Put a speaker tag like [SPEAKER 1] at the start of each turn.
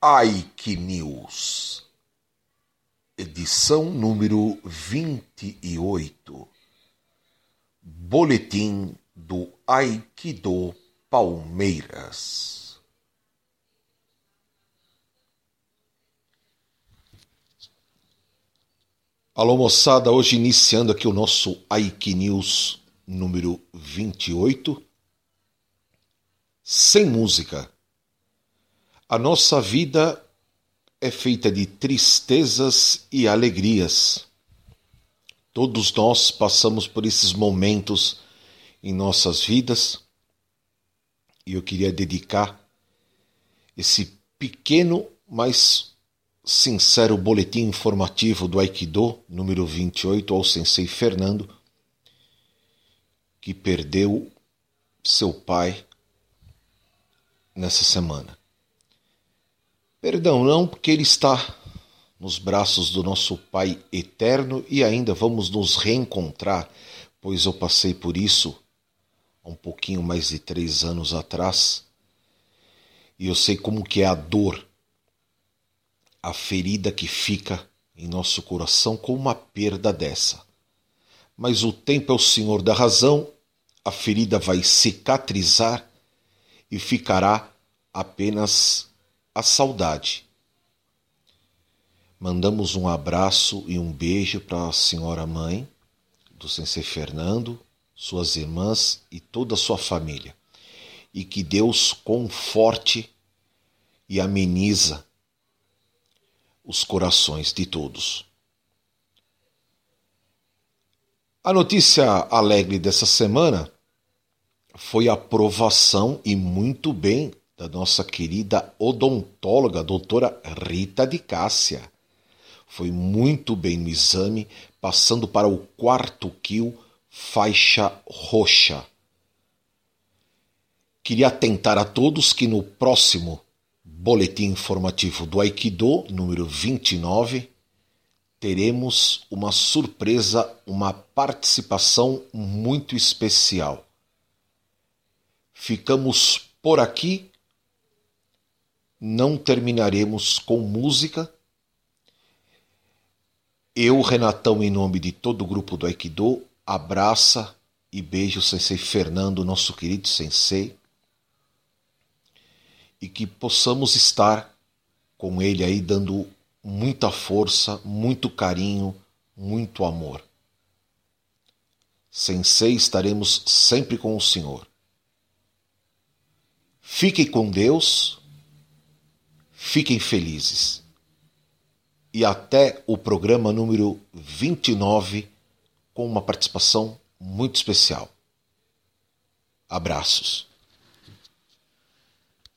[SPEAKER 1] Aikinews, edição número 28, Boletim do Aikido Palmeiras. Alô moçada, hoje iniciando aqui o nosso Aikinews número 28, sem música. A nossa vida é feita de tristezas e alegrias. Todos nós passamos por esses momentos em nossas vidas e eu queria dedicar esse pequeno, mas sincero boletim informativo do Aikido, número 28, ao Sensei Fernando, que perdeu seu pai nessa semana. Perdão, não, porque ele está nos braços do nosso Pai eterno e ainda vamos nos reencontrar, pois eu passei por isso há um pouquinho mais de 3 anos atrás e eu sei como que é a dor, a ferida que fica em nosso coração com uma perda dessa. Mas o tempo é o senhor da razão, a ferida vai cicatrizar e ficará apenas a saudade. Mandamos um abraço e um beijo para a senhora mãe do Sensei Fernando, suas irmãs e toda a sua família. E que Deus conforte e ameniza os corações de todos. A notícia alegre dessa semana foi a aprovação, e muito bem, da nossa querida odontóloga, a doutora Rita de Cássia. Foi muito bem no exame, passando para o 4º Kyo, faixa roxa. Queria atentar a todos que no próximo boletim informativo do Aikido, número 29, teremos uma surpresa, uma participação muito especial. Ficamos por aqui. Não terminaremos com música. Eu, Renatão, em nome de todo o grupo do Aikido, abraça e beija o Sensei Fernando, nosso querido Sensei, e que possamos estar com ele aí dando muita força, muito carinho, muito amor. Sensei, estaremos sempre com o Senhor. Fiquem com Deus. Fiquem felizes. E até o programa número 29, com uma participação muito especial. Abraços.